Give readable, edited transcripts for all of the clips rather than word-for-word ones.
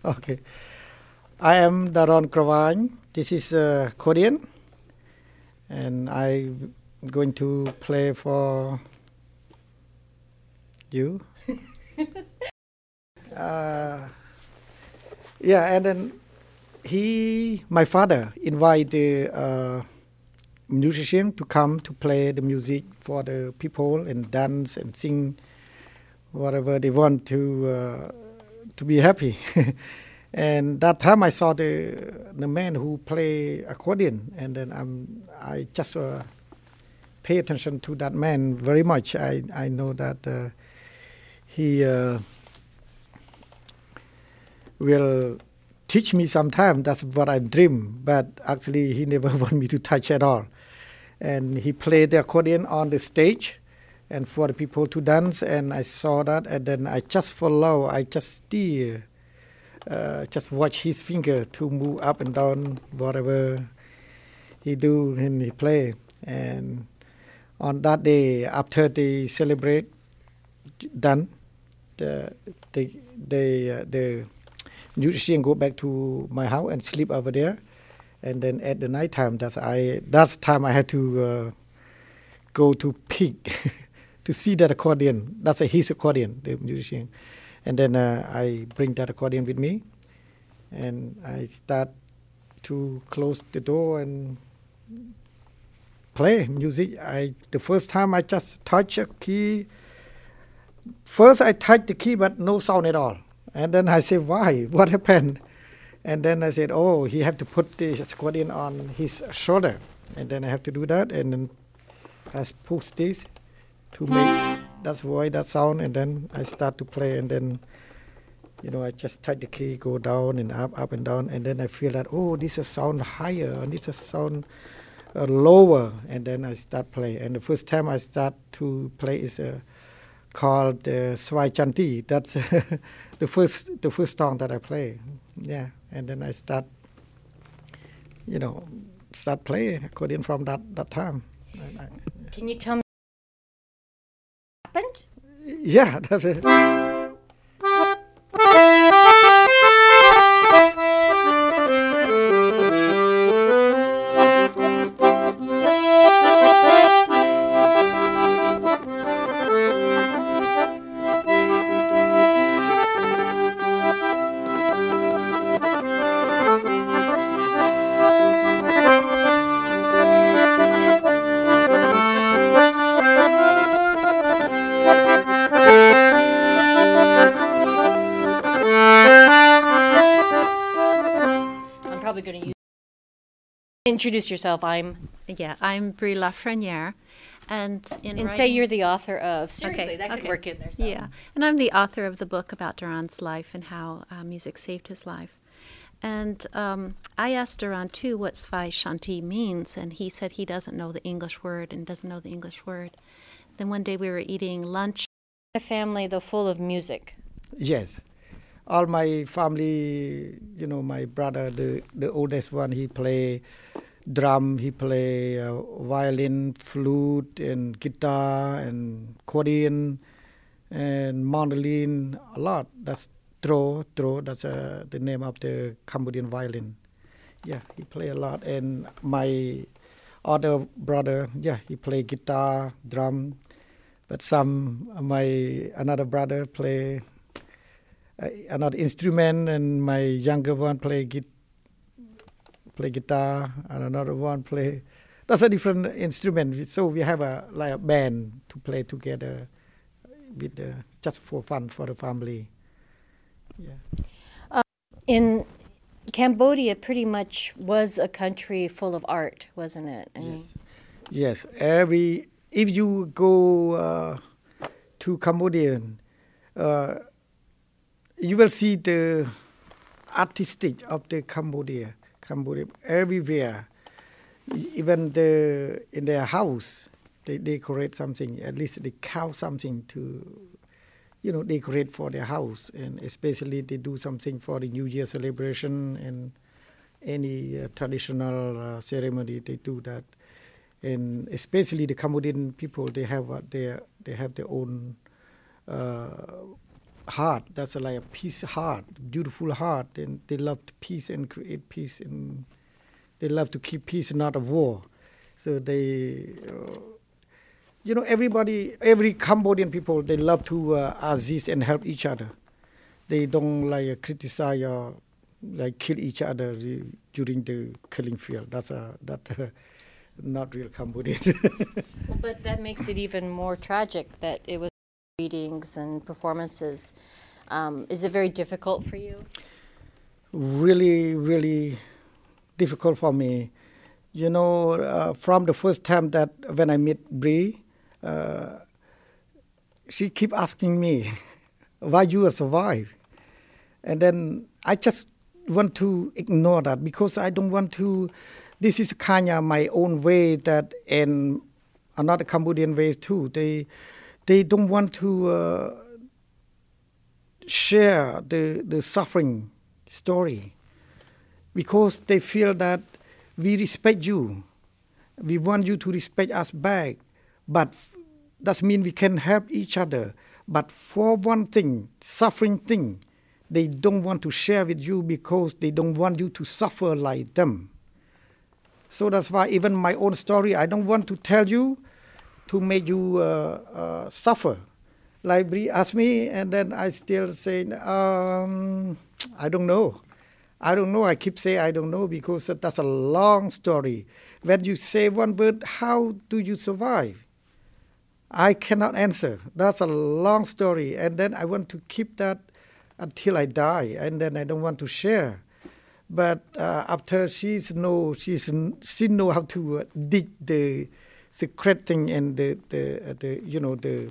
Okay. I am Daron Kravany. This is accordion, and I'm going to play for you. Yeah, and then my father, invited musician to come to play the music for the people and dance and sing whatever they want to be happy. And that time I saw the man who play accordion, and then I just pay attention to that man very much. I know that he will teach me sometime. That's what I dream. But actually, he never want me to touch at all. And he played the accordion on the stage, and for the people to dance. And I saw that, and then I just follow. I just steer. Just watch his finger to move up and down, whatever he do and he play. And on that day, after they celebrate done, the musician go back to my house and sleep over there. And then at the night time, that's time I had to go to peek to see that accordion. That's his accordion, the musician. And then I bring that accordion with me, and I start to close the door and play music. The first time I just touch a key. First I touched the key, but no sound at all. And then I said, why? What happened? And then I said, oh, he have to put the accordion on his shoulder. And then I have to do that, and then I push this to make that voice, that sound, and then I start to play, and then, I just touch the key, go down and up and down, and then I feel that, oh, this is sound higher, and this is sound lower, and then I start play. And the first time I start to play is called Swai Chanti. That's the first song that I play. Yeah, and then I start playing accordion from that time. Can you tell me what happened? Yeah, that's it. Introduce yourself. I'm Brie Lafreniere, and say you're the author of. Seriously, okay, that could okay. work in there. Yeah, and I'm the author of the book about Daron's life and how music saved his life. And I asked Daron too what Svai Shanti means, and he said he doesn't know the English word and doesn't know the English word. Then one day we were eating lunch. A family, though, full of music. Yes. All my family, my brother, the oldest one, he play drum, he play violin, flute, and guitar, and accordion, and mandolin, a lot. That's tro, that's the name of the Cambodian violin. Yeah, he play a lot. And my other brother, he play guitar, drum, but another brother play another instrument, and my younger one play guitar, and another one play. That's a different instrument. So we have a band to play together, with just for fun for the family. Yeah. In Cambodia, pretty much was a country full of art, wasn't it? Yes. If you go to Cambodia, you will see the artistic of the Cambodia everywhere. Even in their house, they decorate something. At least they carve something to, decorate for their house. And especially they do something for the New Year celebration and any traditional ceremony. They do that. And especially the Cambodian people, they have their own heart. That's like a peace heart, beautiful heart, and they love peace and create peace, and they love to keep peace and not a war. So they, everybody, every Cambodian people, they love to assist and help each other. They don't like criticize or like kill each other during the killing field. That's not real Cambodian. Well, but that makes it even more tragic that it was readings and performances. Is it very difficult for you? Really, really difficult for me. From the first time that when I met Bree, she keep asking me, why you survive? And then I just want to ignore that because I don't want to. This is kind of my own way that, and another Cambodian ways too. They don't want to share the suffering story because they feel that we respect you. We want you to respect us back. But that means we can help each other. But for one thing, suffering thing, they don't want to share with you because they don't want you to suffer like them. So that's why even my own story, I don't want to tell you to make you suffer. Like Bree asked me, and then I still say, I don't know. I don't know. I keep saying I don't know because that's a long story. When you say one word, how do you survive? I cannot answer. That's a long story. And then I want to keep that until I die. And then I don't want to share. But after she know how to dig the secret thing and the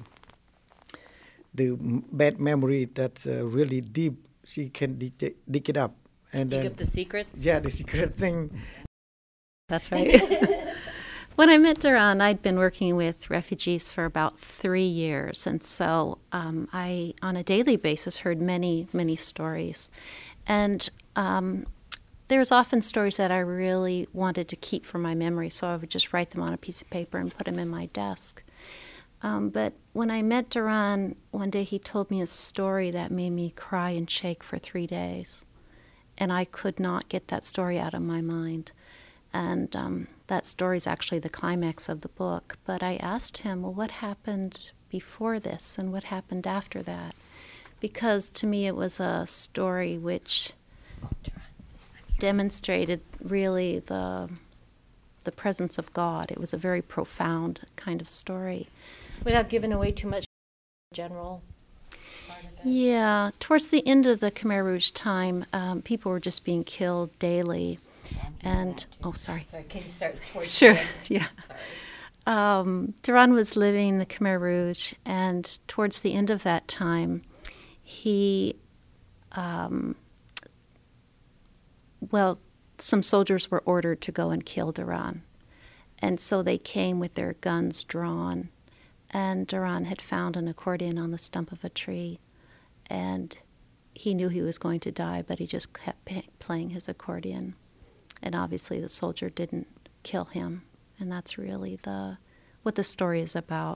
bad memory that's really deep, she can dig it up. And dig up the secrets? Yeah, the secret thing. That's right. When I met Dharan, I'd been working with refugees for about 3 years, and so I, on a daily basis, heard many, many stories. And there's often stories that I really wanted to keep from my memory, so I would just write them on a piece of paper and put them in my desk. But when I met Dharan, one day he told me a story that made me cry and shake for 3 days. And I could not get that story out of my mind. And that story is actually the climax of the book. But I asked him, well, what happened before this and what happened after that? Because to me it was a story which demonstrated really the presence of God. It was a very profound kind of story. Without giving away too much general part of that? Yeah, towards the end of the Khmer Rouge time, people were just being killed daily. And, sorry. Sorry, can you start towards Sure, the end? yeah. Sorry. Dharan was living in the Khmer Rouge, and towards the end of that time, he, some soldiers were ordered to go and kill Dharan. And so they came with their guns drawn, and Dharan had found an accordion on the stump of a tree, and he knew he was going to die, but he just kept playing his accordion. And obviously the soldier didn't kill him, and that's really what the story is about.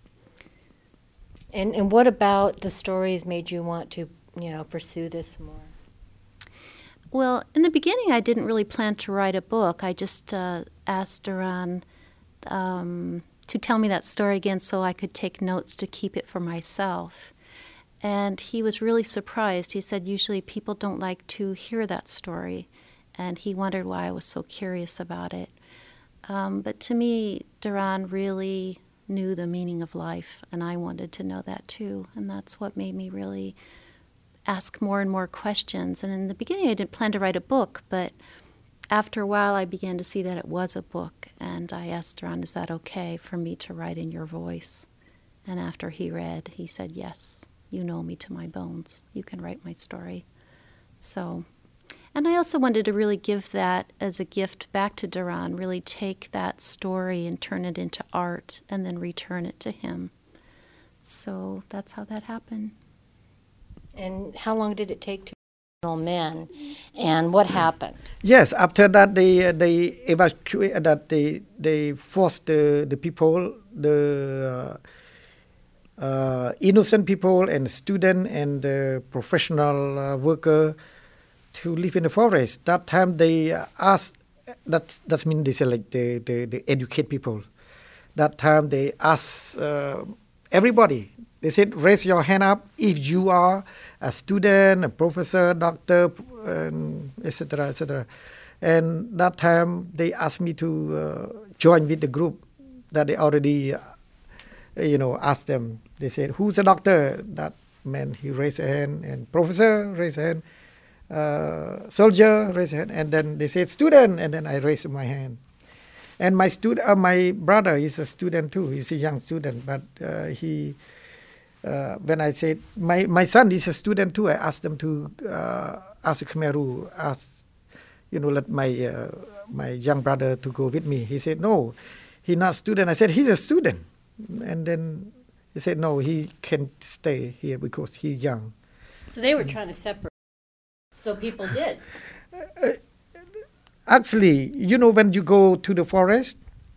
And what about the stories made you want to, pursue this more? Well, in the beginning, I didn't really plan to write a book. I just asked Dharan to tell me that story again so I could take notes to keep it for myself. And he was really surprised. He said usually people don't like to hear that story, and he wondered why I was so curious about it. But to me, Dharan really knew the meaning of life, and I wanted to know that too, and that's what made me really ask more and more questions. And in the beginning, I didn't plan to write a book, but after a while, I began to see that it was a book, and I asked Dharan, is that okay for me to write in your voice? And after he read, he said, yes, you know me to my bones. You can write my story. So, and I also wanted to really give that as a gift back to Dharan, really take that story and turn it into art and then return it to him. So that's how that happened. And how long did it take to men, and what happened? Yes, after that they evacuate. That they forced the people, the innocent people and student and professional worker to live in the forest. That time they ask. That means they say like they educate people. That time they ask everybody. They said, raise your hand up if you are a student, a professor, doctor, etc., etc. And that time they asked me to join with the group that they already, asked them. They said, who's a doctor? That man, he raised a hand, and professor raised a hand, soldier raised a hand, and then they said student, and then I raised my hand. And my brother is a student too. He's a young student, but when I said my son is a student too, I asked them to ask Khmer Rouge, let my young brother to go with me. He said no, he's not a student. I said he's a student, and then he said no, he can stay here because he's young. So they were trying to separate. So people did. Actually, when you go to the forest,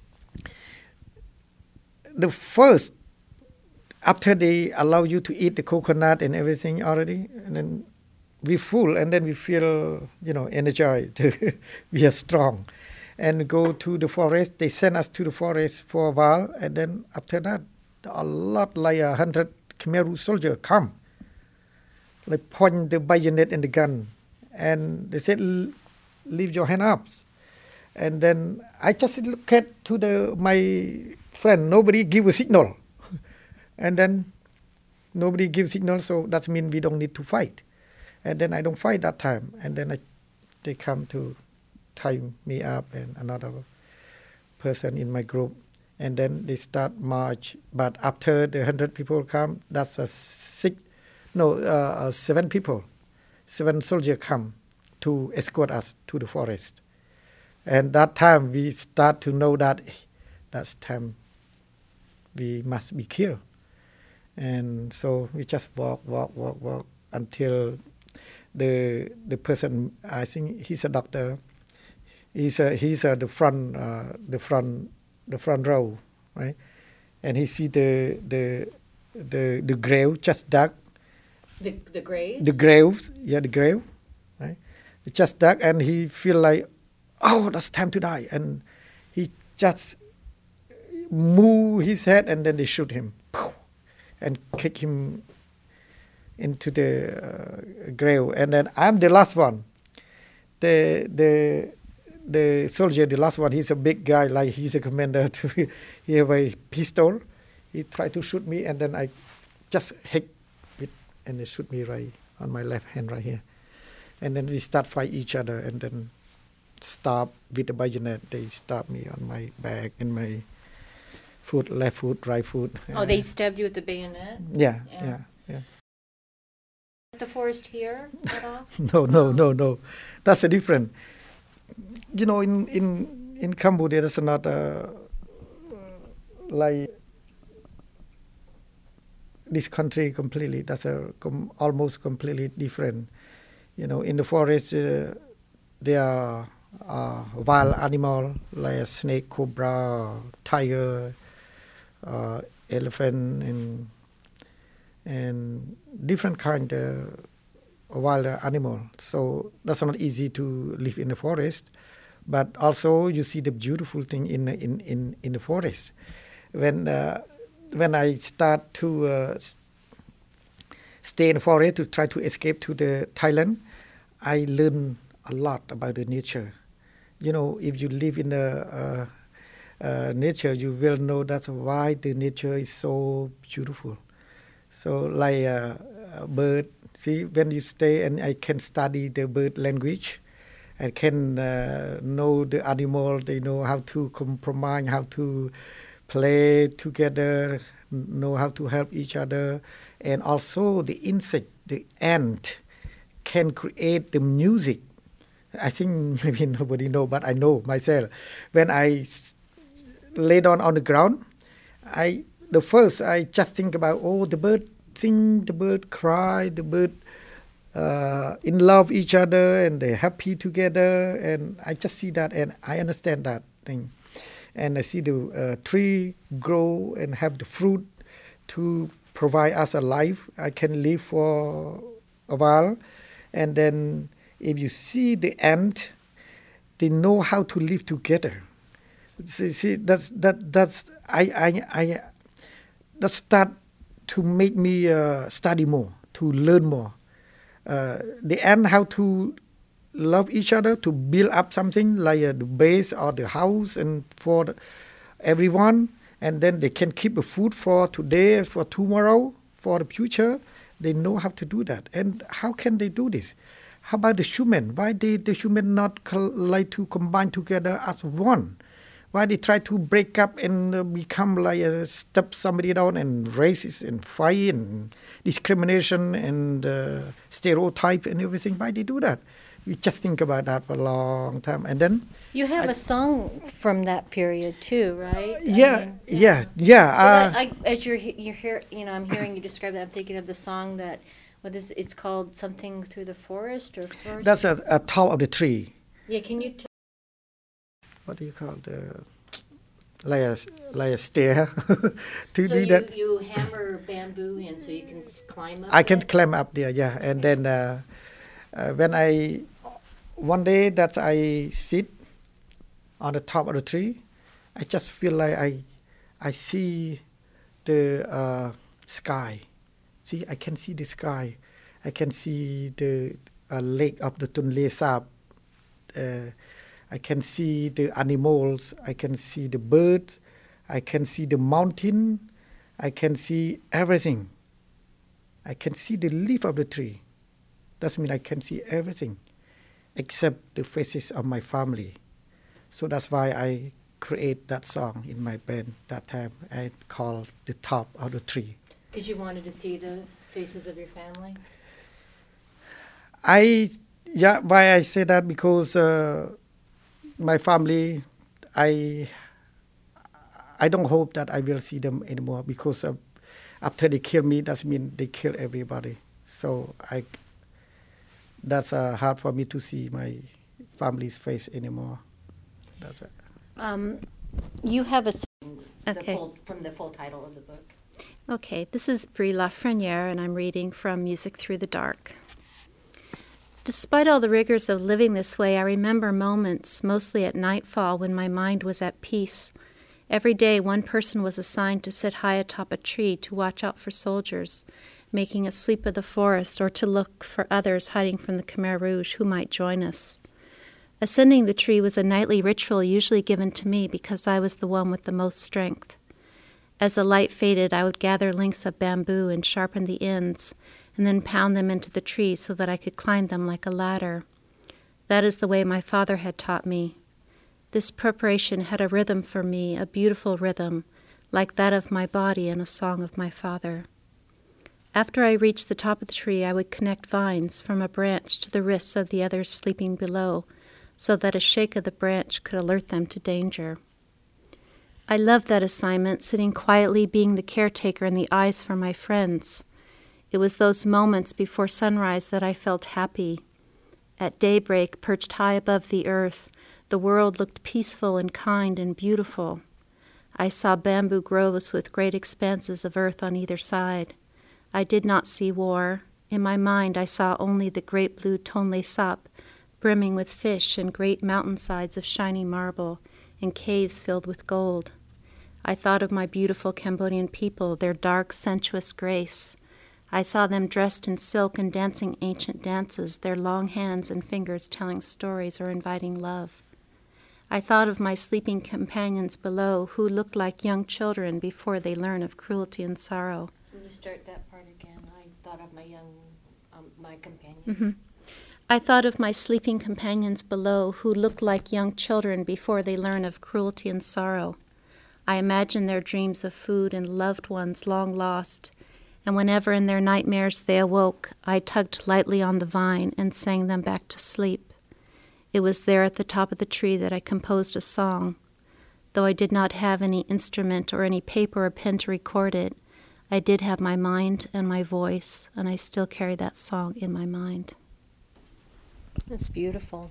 the first, after they allow you to eat the coconut and everything already, and then we full, and then we feel, energized. We are strong. And go to the forest. They send us to the forest for a while, and then after that, a lot, like 100 Khmer Rouge soldiers come. Like point the bayonet and the gun. And they said, leave your hand up. And then I just look at to my friend. Nobody give a signal. And then nobody gives signal, so that means we don't need to fight. And then I don't fight that time. And then they come to tie me up and another person in my group. And then they start march. But after the 100 people come, that's 7 people. 7 soldiers come to escort us to the forest. And that time we start to know that that's time we must be killed. And so we just walk until the person, I think he's a doctor. He's the front row, right? And he see the grave just dug. The grave? The grave, the grave, right? It's just dug, and he feel like, oh, that's time to die, and he just move his head, and then they shoot him. And kick him into the grave, and then I'm the last one. The soldier, the last one, he's a big guy, like he's a commander. He have a pistol. He tried to shoot me, and then I just hit it, and they shoot me right on my left hand right here. And then we start fight each other, and then stab with the bayonet. They stab me on my back and my foot, left foot, right foot. Oh, they stabbed you with the bayonet? Yeah. The forest here at all? No. That's a different. In Cambodia, that's not like this country completely. That's almost completely different. In the forest, there are wild animal like a snake, cobra, tiger, elephant, and different kind of wild animal. So that's not easy to live in the forest. But also you see the beautiful thing in the forest. When I start to stay in the forest to try to escape to the Thailand, I learn a lot about the nature. If you live in the nature, you will know that's why the nature is so beautiful. So like a bird, see, when you stay and I can study the bird language, I can know the animal, they know how to compromise, how to play together, know how to help each other. And also the insect, the ant, can create the music. I think maybe nobody know, but I know myself. When I lay down on the ground, I just think about, the bird sing, the bird cry, the bird in love each other, and they're happy together. And I just see that, and I understand that thing. And I see the tree grow and have the fruit to provide us a life. I can live for a while, and then if you see the end, they know how to live together. See that's that start to make me study more, to learn more. The end how to love each other, to build up something like the base or the house and for everyone, and then they can keep the food for today, for tomorrow, for the future. They know how to do that. And how can they do this? How about the human? Why the human not like to combine together as one? Why they try to break up and become like step somebody down and racist and fight and discrimination and stereotype and everything? Why they do that? We just think about that for a long time, and then You have a song from that period too, right? yeah. As you're here, I'm hearing you describe that. I'm thinking of the song that, it's called something through the forest or forest. That's a top of the tree. Yeah, can you? What do you call like a stair to So do that? you hammer bamboo in so you can climb up. I can it? climb up there, yeah. And then when one day that I sit on the top of the tree, I just feel like I see the sky. See, I can see the sky. I can see the lake of the Tonle Sap. I can see the animals. I can see the birds. I can see the mountain. I can see everything. I can see the leaf of the tree. That means I can see everything except the faces of my family. So that's why I create that song in my band that time. I called The Top of the Tree. Because you wanted to see the faces of your family? Why I say that, because my family, I don't hope that I will see them anymore, because after they kill me, that means they kill everybody. So that's hard for me to see my family's face anymore. That's it. You have a song Okay. from the full title of the book. Okay, this is Brie Lafreniere, and I'm reading from Music Through the Dark. Despite all the rigors of living this way, I remember moments, mostly at nightfall, when my mind was at peace. Every day, one person was assigned to sit high atop a tree to watch out for soldiers, making a sweep of the forest, or to look for others hiding from the Khmer Rouge who might join us. Ascending the tree was a nightly ritual usually given to me because I was the one with the most strength. As the light faded, I would gather lengths of bamboo and sharpen the ends, and then pound them into the tree so that I could climb them like a ladder. That is the way my father had taught me. This preparation had a rhythm for me, a beautiful rhythm, like that of my body in a song of my father. After I reached the top of the tree, I would connect vines from a branch to the wrists of the others sleeping below, so that a shake of the branch could alert them to danger. I loved that assignment, sitting quietly, being the caretaker and the eyes for my friends. It was those moments before sunrise that I felt happy. At daybreak, perched high above the earth, the world looked peaceful and kind and beautiful. I saw bamboo groves with great expanses of earth on either side. I did not see war. In my mind, I saw only the great blue Tonle Sap, brimming with fish, and great mountainsides of shiny marble, and caves filled with gold. I thought of my beautiful Cambodian people, their dark, sensuous grace. I saw them dressed in silk and dancing ancient dances, their long hands and fingers telling stories or inviting love. I thought of my sleeping companions below, who looked like young children before they learn of cruelty and sorrow. Can you start that part again? I thought of my companions. Mm-hmm. I thought of my sleeping companions below, who looked like young children before they learn of cruelty and sorrow. I imagined their dreams of food and loved ones long lost, and whenever in their nightmares they awoke, I tugged lightly on the vine and sang them back to sleep. It was there at the top of the tree that I composed a song. Though I did not have any instrument or any paper or pen to record it, I did have my mind and my voice, and I still carry that song in my mind. That's beautiful.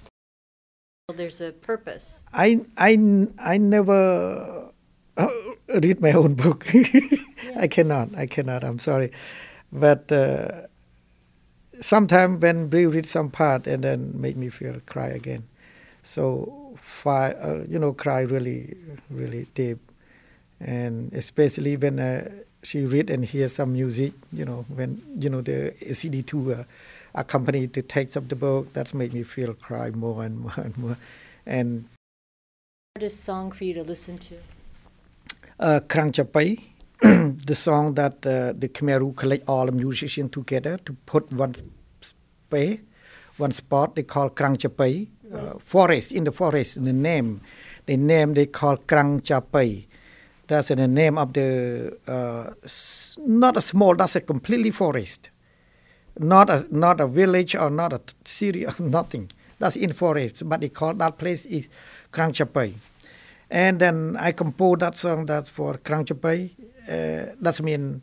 Well, there's a purpose. I never read my own book. I cannot. I'm sorry, but sometimes when Brie read some part and then make me feel cry again. So cry really, really deep, and especially when she read and hear some music. When the CD2 accompany the text of the book, that's made me feel cry more and more and more. And hardest song for you to listen to? Krang Chapai, the song that the Khmer Rouge collect all the musicians together to put one spot. They call Krang Chapai, forest, in the forest. The name they call Krang Chapai. That's the name of the not a small. That's a completely forest, not a village or not a city or nothing. That's in forest, but they call that place is Krang Chapai. And then I composed that song that's for Krang Chapai. That means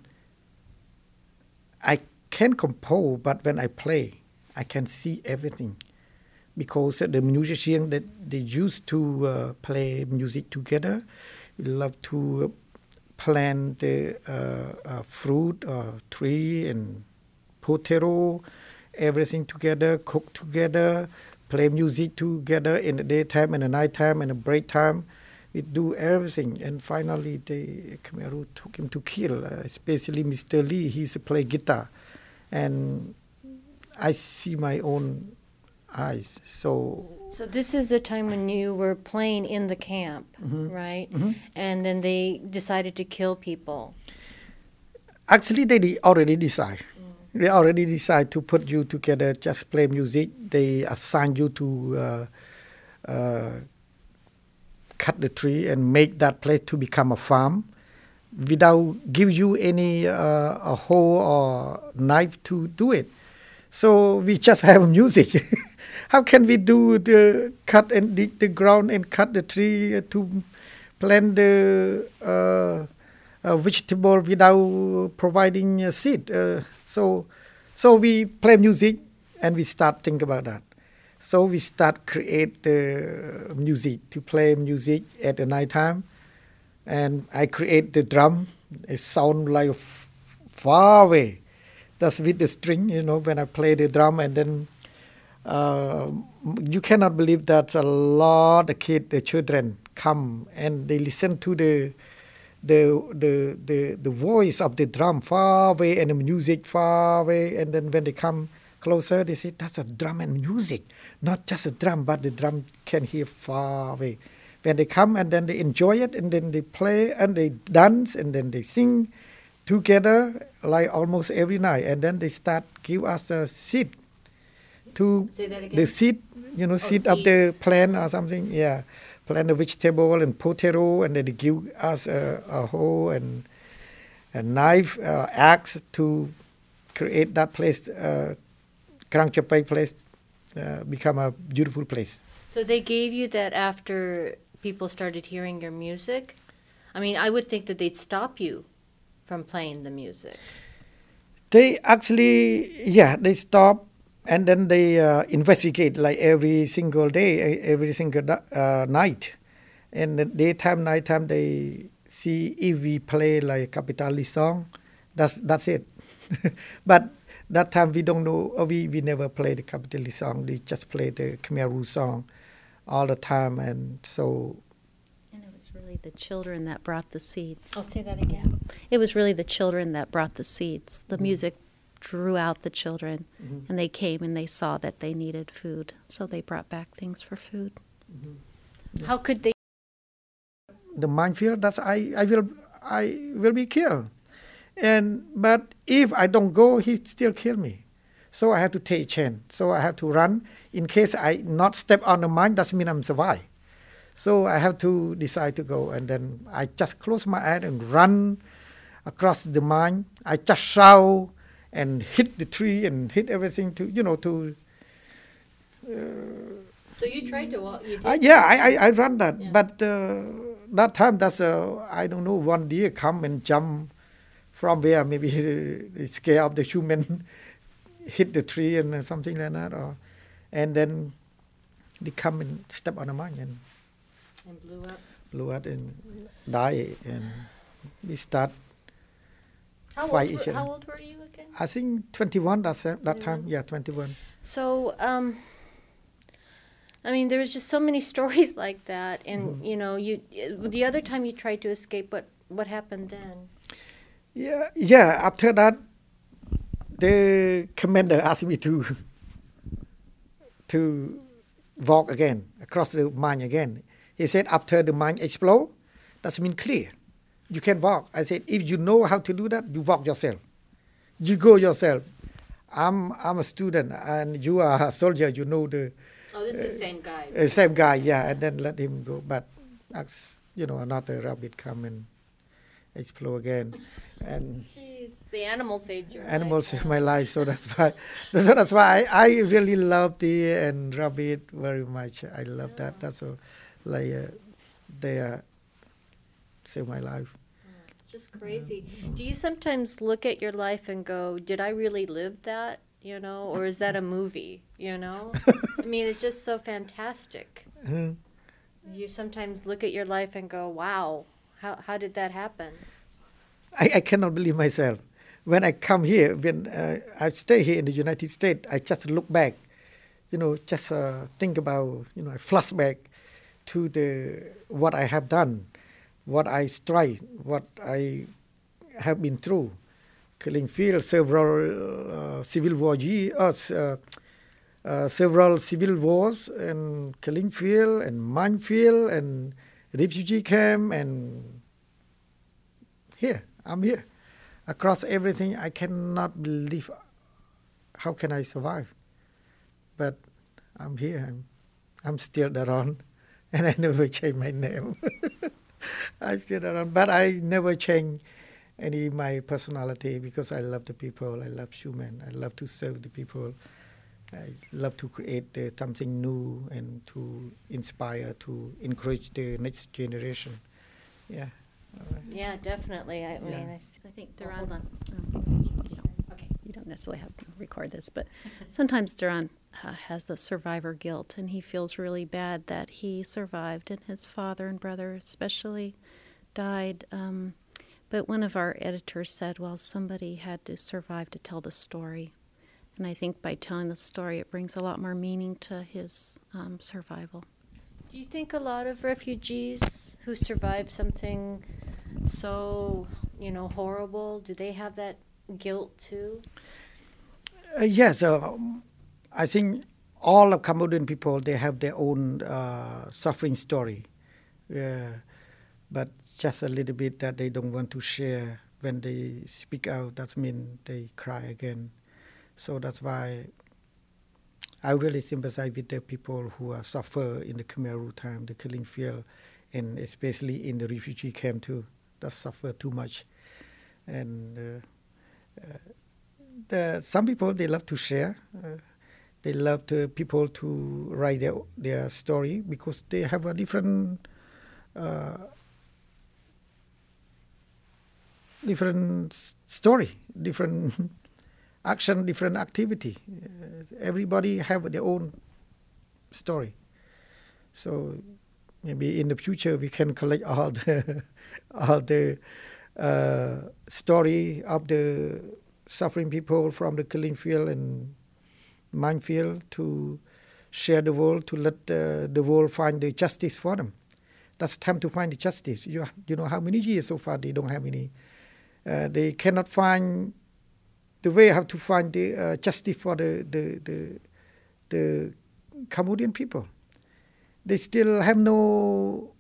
I can compose, but when I play, I can see everything. Because the musicians that they used to play music together, love to plant the fruit or tree and potato, everything together, cook together, play music together in the daytime and the nighttime and the break time. We do everything, and finally the Khmer Rouge took him to kill, especially Mr. Lee. He's play guitar, and I see my own eyes. So this is a time when you were playing in the camp, right? Mm-hmm. And then they decided to kill people. Actually, they already decide. They already decide to put you together, just play music. They assign you to cut the tree and make that place to become a farm without give you any a hoe or knife to do it. So we just have music. How can we do the cut and dig the ground and cut the tree to plant the vegetable without providing a seed? So we play music and we start think about that. So we start create the music, to play music at the night time. And I create the drum. It sound like far away. That's with the string, when I play the drum. And then you cannot believe that a lot of kids, the children, come and they listen to the voice of the drum far away and the music far away. And then when they come closer, they say, that's a drum and music. Not just a drum, but the drum can hear far away. When they come and then they enjoy it, and then they play and they dance and then they sing together like almost every night. And then they start give us a seed to the seed, seed seeds of the plant or something. Yeah, plant the vegetable and potato, and then they give us a hoe and a knife, axe to create that place. Krang Chapai place become a beautiful place. So they gave you that after people started hearing your music? I mean, I would think that they'd stop you from playing the music. They actually, they stop and then they investigate like every single day, every single night. And the daytime, nighttime, they see if we play like Kapitali song. That's it. But that time we don't know, we never play the Kapitali song. We just play the Khmer Rouge song all the time. And so... And it was really the children that brought the seeds. I'll say that again. It was really the children that brought the seeds. The music drew out the children, and they came and they saw that they needed food. So they brought back things for food. How could they... The minefield, that's I will be killed. But if I don't go, he still kill me. So I have to take a chance. So I have to run. In case I not step on the mine, that means I'm survive. So I have to decide to go. And then I just close my eyes and run across the mine. I just shout and hit the tree and hit everything to. So you tried to walk? I run that. Yeah. But that time, that's I don't know, one deer come and jump from where maybe he scared of the human, hit the tree and something like that, and then they come and step on the mine and blew up and die. And we start How fight old, each were, other. how old were you again? I think 21 that time. Yeah, 21. So, I mean, there was just so many stories like that, and you know, the other time you tried to escape, what happened then? Yeah. After that, the commander asked me to walk again across the mine again. He said after the mine explode, that means clear. You can walk. I said if you know how to do that, you walk yourself. You go yourself. I'm a student and you are a soldier. You know the Oh, this is the same guy. same guy. Yeah, and then let him go. But another rabbit come and explode again, and Jeez, the animal saved your animals life. saved my life. So that's why I really love deer and rabbit very much. I love that. That's all. Like they saved my life. It's just crazy. Do you sometimes look at your life and go, "Did I really live that?" You know, or is that a movie? You know, I mean, it's just so fantastic. Mhm. You sometimes look at your life and go, "Wow, how did that happen?" I cannot believe myself. When I come here, when I stay here in the United States, I just look back, just think about, I flashback to what I have done, what I strive, what I have been through. Killing field, several civil war years, several civil wars, and killing field, and minefield, and refugee camp, and I'm here. Across everything, I cannot believe how can I survive. But I'm here. I'm still around, and I never change my name. I'm still around, but I never change my personality because I love the people. I love human. I love to serve the people. I love to create something new and to inspire, to encourage the next generation. Yeah. Yeah, definitely. I mean, I think Oh, Duran. hold on. Okay. You don't necessarily have to record this, but sometimes Duran has the survivor guilt, and he feels really bad that he survived and his father and brother especially died. But one of our editors said, well, somebody had to survive to tell the story. And I think by telling the story, it brings a lot more meaning to his survival. Do you think a lot of refugees who survive something so, horrible, do they have that guilt too? Yes, I think all of Cambodian people, they have their own suffering story. But just a little bit that they don't want to share. When they speak out, that means they cry again. So that's why I really sympathize with the people who are suffer in the Khmer Rouge time, the killing field, and especially in the refugee camp too. That suffer too much. And some people, they love to share. They love the people to write their story because they have a different story, different action, different activity. Everybody have their own story. So maybe in the future we can collect all the story of the suffering people from the killing field and minefield to share the world, to let the world find the justice for them. That's time to find the justice. You know how many years so far they don't have any. They cannot find the way how to find the justice for the Cambodian people. They still have no.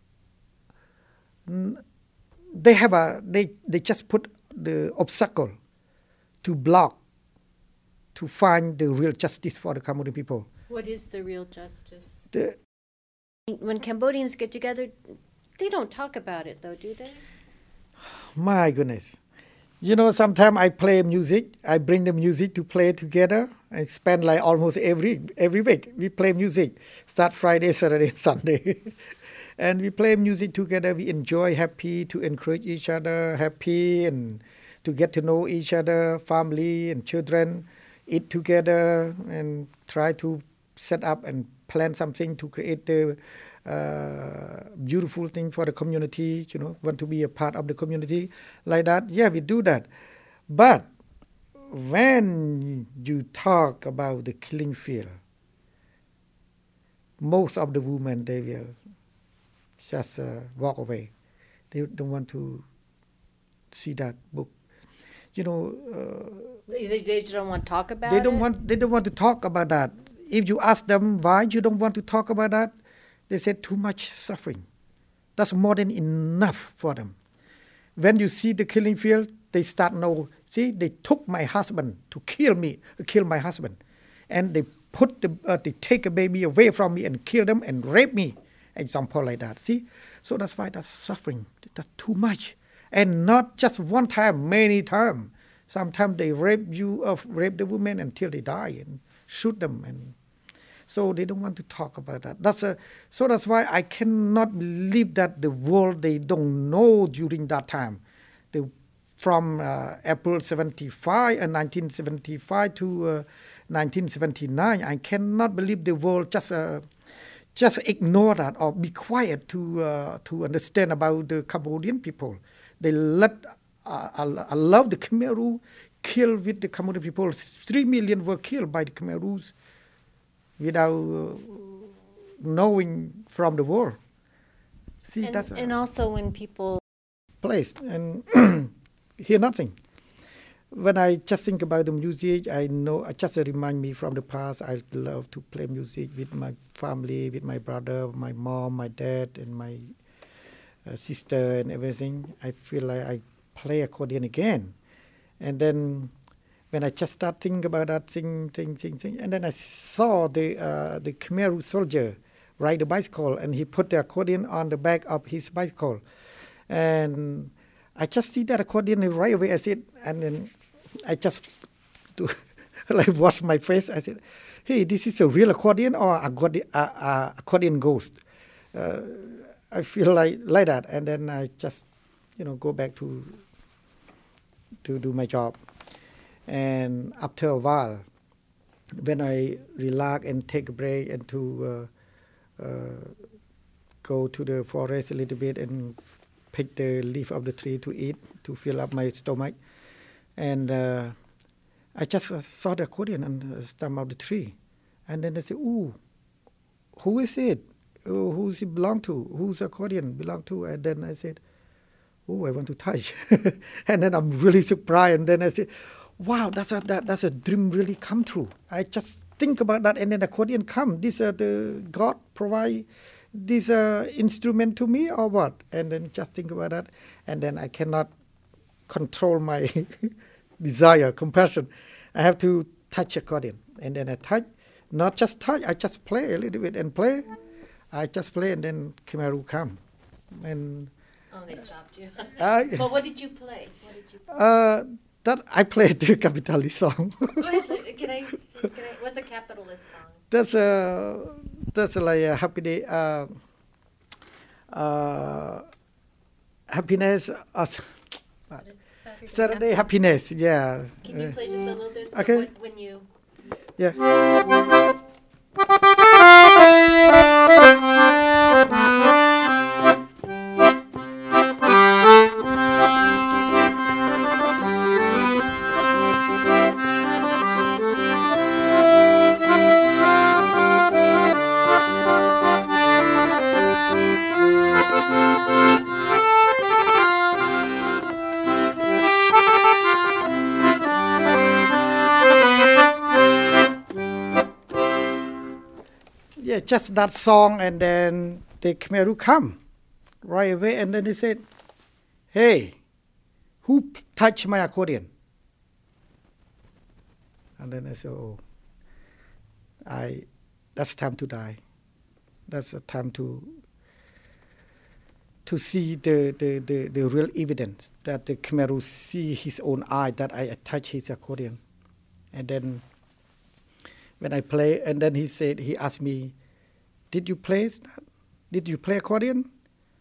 They just put the obstacle to block to find the real justice for the Cambodian people. What is the real justice? The, When Cambodians get together, they don't talk about it though, do they? My goodness. Sometimes I play music. I bring the music to play together. I spend like almost every week. We play music. Start Friday, Saturday, Sunday. And we play music together. We enjoy, happy to encourage each other, happy and to get to know each other, family and children, eat together and try to set up and plan something to create the beautiful thing for the community, want to be a part of the community like that. Yeah, we do that. But when you talk about the killing field, most of the women, they will just walk away. They don't want to see that book. They just don't want to talk about They it? don't want to talk about that. If you ask them why you don't want to talk about that, they say too much suffering. That's more than enough for them. When you see the killing field, they start see, they took my husband to kill my husband. And they they take a baby away from me and kill them and rape me. Example like that, see? So that's why that's suffering. That's too much. And not just one time, many times. Sometimes they rape the women until they die and shoot them. And so they don't want to talk about that. So that's why I cannot believe that the world, they don't know during that time. From April 1975 to 1979, I cannot believe the world just ignore that or be quiet to understand about the Cambodian people. They allow the Khmer Rouge kill with the Cambodian people. 3 million were killed by the Khmer Rouge without knowing from the world. See, and also when people place and hear nothing. When I just think about the music, I know it just remind me from the past. I love to play music with my family, with my brother, my mom, my dad, and my sister and everything. I feel like I play accordion again. And then when I just start thinking about that, sing, and then I saw the Khmer Rouge soldier ride a bicycle, and he put the accordion on the back of his bicycle. And I just see that accordion right away. I said, and then I just wash my face. I said, hey, this is a real accordion or accordion ghost? I feel like that. And then I just, go back to do my job. And after a while, when I relax and take a break and to go to the forest a little bit and pick the leaf of the tree to eat, to fill up my stomach. And I just saw the accordion on the stem of the tree. And then I said, ooh, who is it? Who's it belong to? Who's the accordion belong to? And then I said, oh, I want to touch. And then I'm really surprised. And then I said, wow, that's a dream really come true. I just think about that, and then the accordion come. This the God provide this instrument to me or what? And then just think about that, and then I cannot control my desire, compassion. I have to touch accordion, and then I touch. Not just touch, I just play a little bit and play. I just play, and then Khmer Rouge come, and. Oh, they stopped you. But what did you play? That I played the capitalist song. Go ahead. Can I? What's a capitalist song? That's like a happy day. Happiness. Saturday happiness. Yeah. Can you play just a little bit? Okay. When you. Yeah. Yeah, just that song, and then the Khmer Rouge come right away, and then they said, hey, who touched my accordion? And then I said, oh, that's time to die. That's a time to see the real evidence that the Khmer Rouge see his own eye that I touch his accordion. And then when I play, and then he asked me, did you play that? Did you play accordion?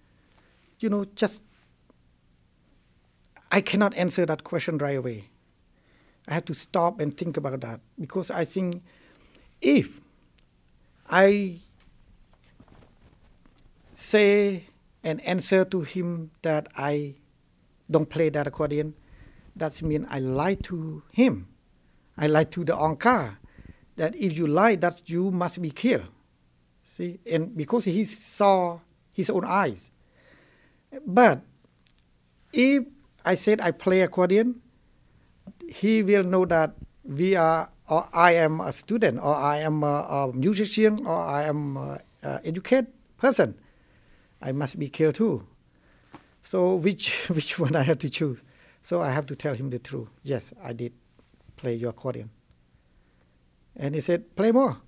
I cannot answer that question right away. I have to stop and think about that, because I think if I say and answer to him that I don't play that accordion, that means I lied to him. I lied to the Angkar that if you lie, that you must be killed. See, and because he saw his own eyes. But if I said I play accordion, he will know that we are, or I am a student, or I am a musician, or I am an educated person. I must be killed too. So which one I have to choose? So I have to tell him the truth. Yes, I did play your accordion. And he said, play more.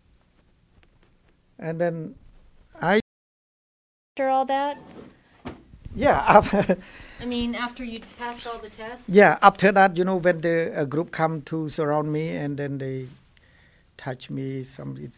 And then After all that, yeah, I mean, after you passed all the tests? yeah. After that, when the group come to surround me, and then they touch me,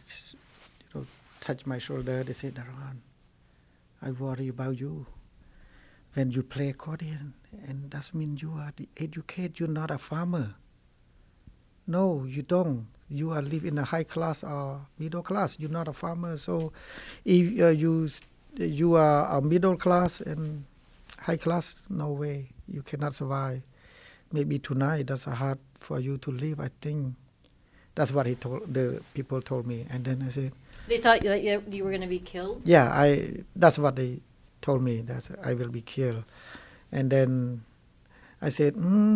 touch my shoulder. They say, Daron, I worry about you. When you play accordion, and that means you are the educated. You're not a farmer. No, you don't. You are live in a high class or middle class. You're not a farmer. So, if you are a middle class and high class, no way. You cannot survive. Maybe tonight that's hard for you to live. I think that's what the people told me. And then I said, They thought that you were going to be killed? yeah, that's what they told me, that I will be killed. And then I said,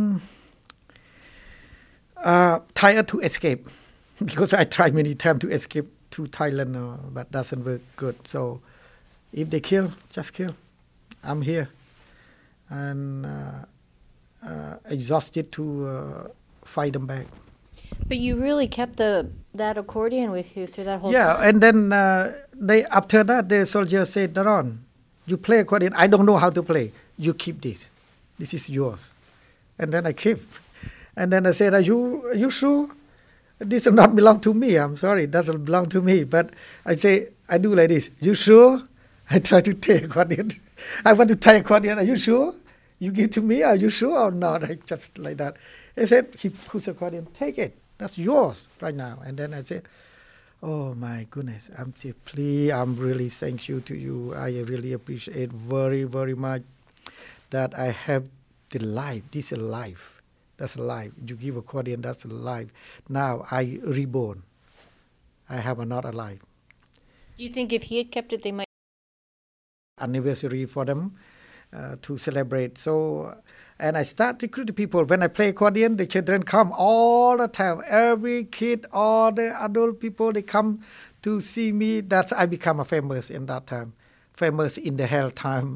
tired to escape, because I tried many times to escape to Thailand, but doesn't work good. So if they kill, just kill. I'm here, and exhausted to fight them back. But you really kept that accordion with you through that whole Yeah, time? and then after that, the soldier said, Daron, you play accordion. I don't know how to play. You keep this. This is yours. And then I keep. And then I said, are you sure? This does not belong to me. I'm sorry, it doesn't belong to me. But I say, I do like this. You sure? I try to take accordion. I want to tie accordion. Are you sure? You give to me. Are you sure or not? I just like that. I said, he puts accordion. Take it. That's yours right now. And then I said, oh my goodness. I'm saying, please, I'm really thank you to you. I really appreciate very, very much that I have the life. This is life. That's life. You give accordion, that's life. Now I reborn. I have another life. Do you think if he had kept it, they might? Anniversary for them to celebrate. So, and I start recruiting people. When I play accordion, the children come all the time. Every kid, all the adult people, they come to see me. That's I become a famous in that time. Famous in the hell time,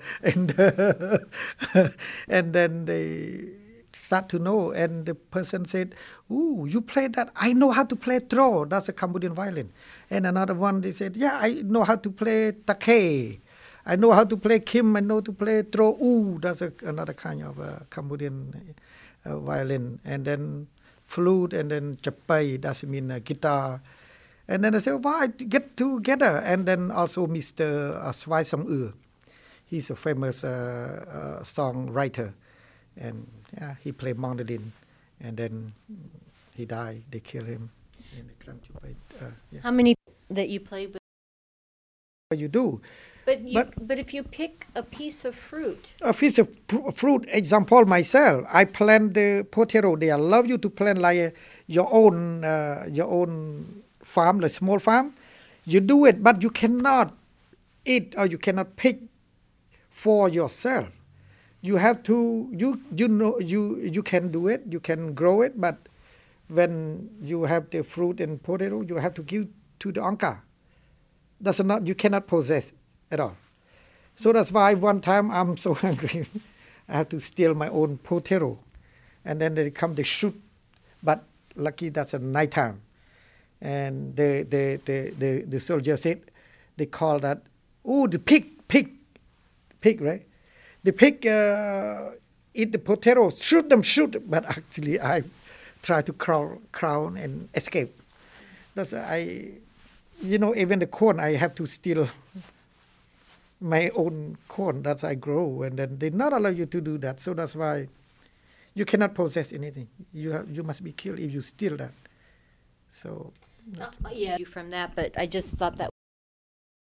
and then they start to know. And the person said, "Ooh, you play that? I know how to play throw. That's a Cambodian violin." And another one, they said, "Yeah, I know how to play take. I know how to play kim. I know to play throw. Ooh, that's another kind of Cambodian violin." And then flute, and then chapai. That means guitar. And then I said, why get together? And then also Mr. Swai Song Ur. He's a famous songwriter. And yeah, he played mandolin. And then he died. They killed him. Yeah. How many that you played with? You do. But if you pick a piece of fruit. A piece of fruit, example myself, I plant the potero there. I love you to plant like your own farm, like small farm. You do it, but you cannot eat or you cannot pick for yourself. You have to, you can do it, you can grow it, but when you have the fruit and potato, you have to give to the Angkar. That's not, you cannot possess at all. So that's why one time I'm so hungry, I have to steal my own potato. And then they come to shoot, but lucky that's at night time. And the soldier said, they call that, oh, the pig, right? The pig eat the potatoes, shoot them. But actually, I try to crawl and escape. That's even the corn, I have to steal my own corn that I grow, and then they not allow you to do that. So that's why you cannot possess anything. You must be killed if you steal that. So Yeah, from that, but I just thought that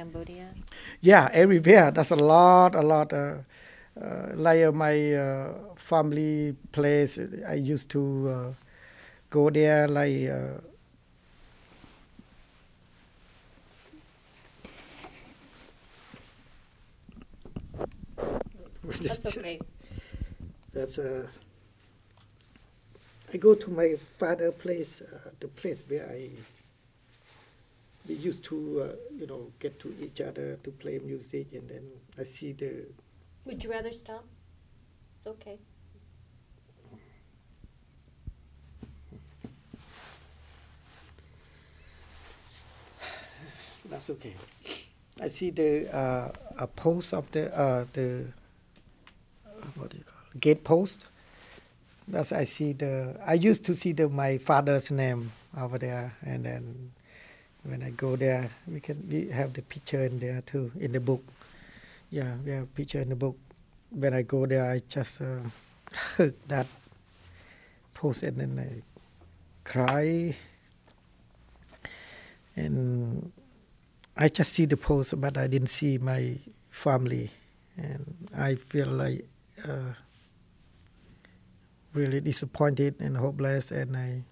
Cambodia? Yeah, everywhere. That's a lot. Like my family place, I used to go there. Like That's okay. That's I go to my father place, the place where we used to, get to each other to play music, and then I see the. Would you rather stop? It's okay. That's okay. I see the a post of the what do you call it? Gate post. That's I see the. I used to see my father's name over there, and then when I go there, we have the picture in there too in the book. Yeah, we have picture in the book. When I go there, I just hug that post, and then I cry, and I just see the post, but I didn't see my family, and I feel like really disappointed and hopeless, and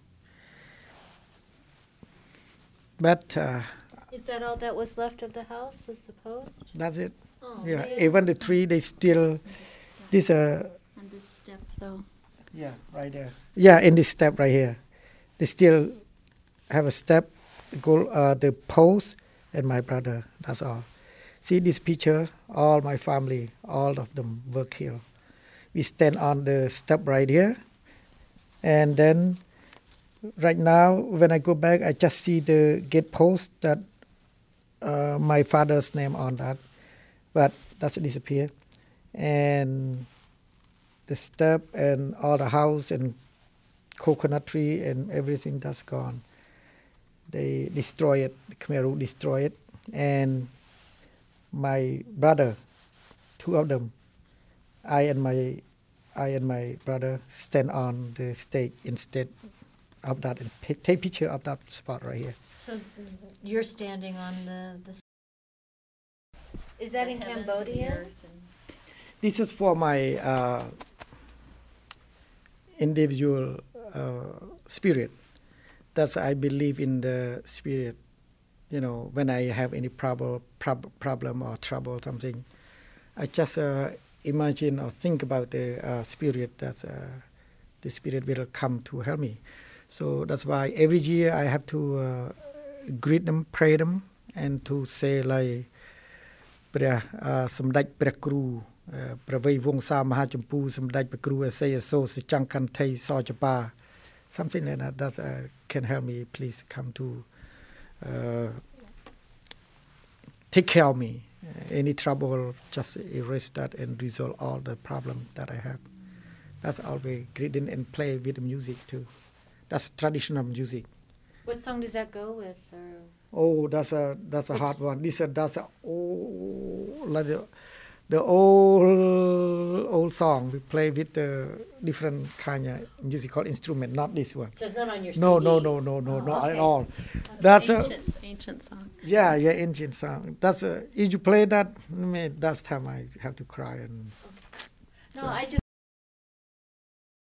But Is that all that was left of the house? Was the post? that's it. Oh, Yeah, man. even the tree, they still this And this step, though. yeah, right there. Yeah, in this step right here, they still have a step, the post, and my brother. That's all. See this picture? All my family, all of them work here. We stand on the step right here, and then right now when I go back, I just see the gate post that my father's name on that, but that's disappeared, and the step and all the house and coconut tree and everything that's gone. They destroy it. The Khmer Rouge destroy it, and my brother, two of them, I and my brother stand on the stake instead of that and take picture of that spot right here. So you're standing on the. Is that in Cambodia? This is for my individual spirit. That's I believe in the spirit. When I have any problem or trouble or something, I just imagine or think about the spirit that the spirit will come to help me. So that's why every year I have to greet them, pray them, and to say like ព្រះសម្ដេចព្រះគ្រូព្រះវៃវង្សាមហាចម្ពូសម្ដេចព្រះគ្រូអសីអសូរសច្ចង្កន្ធីសចបា something like that that can help me. Please come to take care of me. Any trouble, just erase that and resolve all the problem that I have. That's always greeting and play with the music too. That's traditional music. What song does that go with? Or Oh, that's a hard one. That's a like the old song. We play with the different kind of musical instrument, not this one. so it's not on your No, CD. not okay. at all. That's Ancient song. yeah, ancient song. That's if you play that, that's time I have to cry and. No, I just